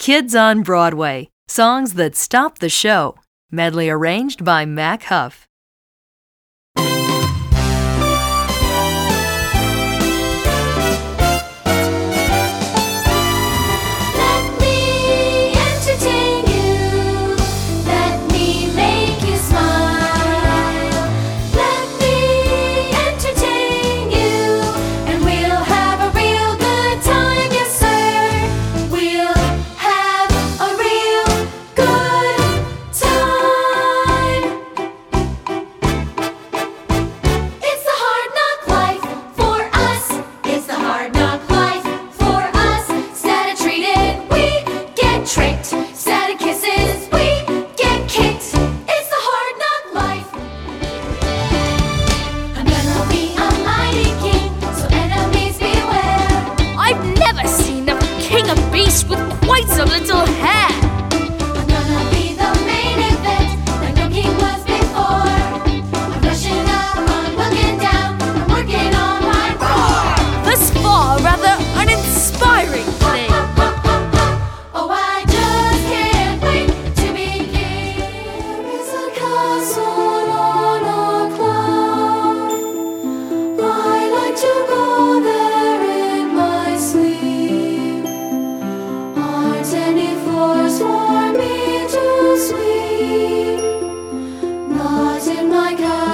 Kids on Broadway, songs that stop the show. Medley arranged by Mac Huff. With quite some little hair. I'm gonna be the main event like no king was before. I'm rushing up, I'm looking down, I'm working on my roar. Thus far, rather uninspiring thing. Oh, I just can't wait to begin. There is a castle on a cloud. I like to go there in my sleep. Any floors for me to sweep, not in my castle.